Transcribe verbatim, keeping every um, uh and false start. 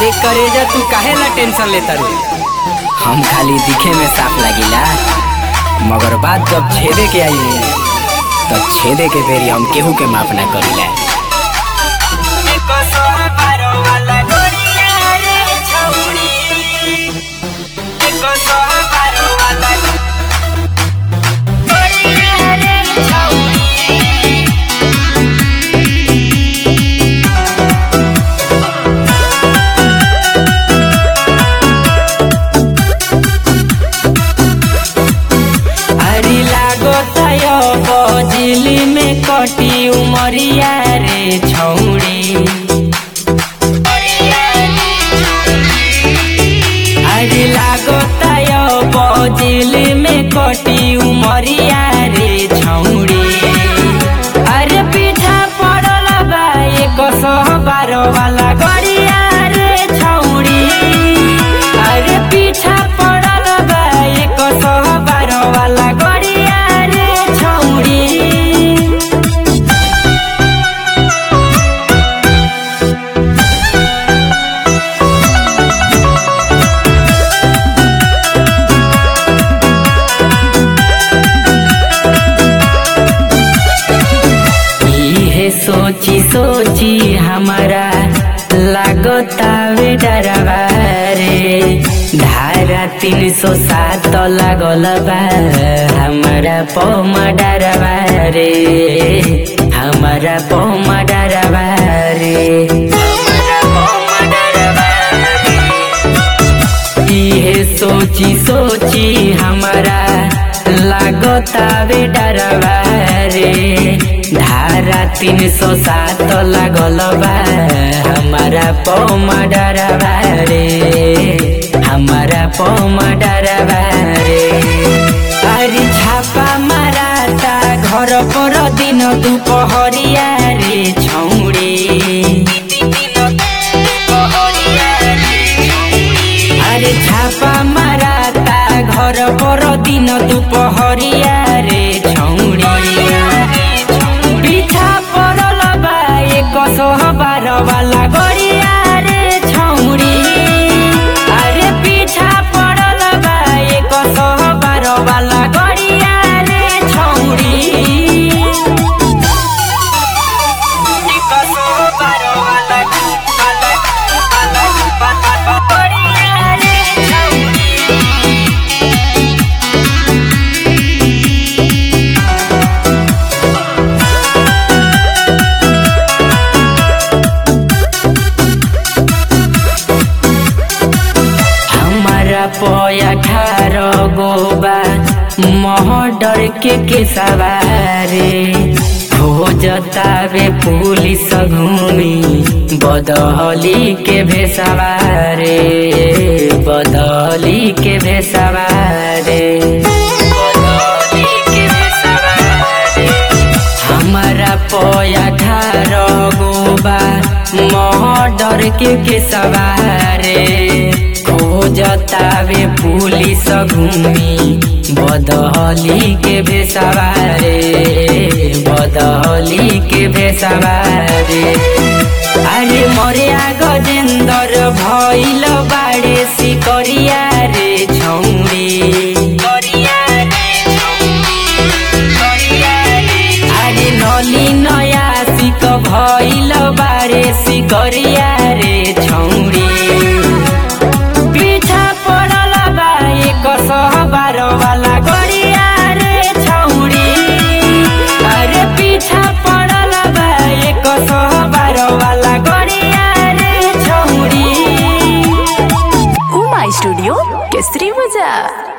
देख करेजा तू काहे ला टेंशन लेता रू। हम खाली दिखे में साफ लगिला, मगर बात जब छेदे के आई तो छेदे के बेरी हम केहू के माफ ना करिला। बजली में कटी उमरिया रे छौड़ी, अरे लागता बजली में कटी उमरिया रे छौड़ी। अरे पीछा पड़ल बा एक सौ बारह वाला गरिया रे छौड़ी। अरे पीछा पड़ल बा एक सौ बारह वाला गरिया रे छौड़ी। सोची सोची हमारा लागता वे डरवा रे, धारा तीन सौ सात लागल बा हमारा पौमा डरवा रे, हमारा पौमा डरवा रे, हमारा पौमा डरवा रे। इहे सोची सोची हमारा लागता वे डरवा रे, धारा तीन सौ सात लागल बा हमारा पौमा डरवा रे, हमारा पौमा डरवा रे। अरे छापा माराता घर पर दिन दुपहरिया रे छौड़ी। अरे छापा माराता घर पर दिन दुपहरिया रे छौड़ी। पीछा पड़ल बा एक सौ बारह वाला गरिया रे छौड़ी। अरे पीछा पड़ल बा एक सौ बारह वाला गरिया रे छौड़ी। एक सौ बारह वाला गरिया रे छौड़ी। पया ठार गोबा महडर के के सवारे, खोजता वे पुलिस घूमी बदहली के भेसवारे, बदहली के भेसवारे, बदहली के भेसवारे। हमारा पया ठार गोबा महडर के के सवारे, खोजता वे पुलिस घूमी बदहली के भेसवारे, बदहली के भेसवारे। अरे मोरे गजेंदर भइल बाड़े सिकरिया रे छौड़ी। अरे नली नया सिक भइल बाड़े सिकरिया रे छौड़ी। बारह वाला गरिया रे छौड़ी। अरे पीछा पड़ल बा एक सौ बारह वाला गरिया रे छौड़ी। उमा स्टूडियो केसरी बाजार।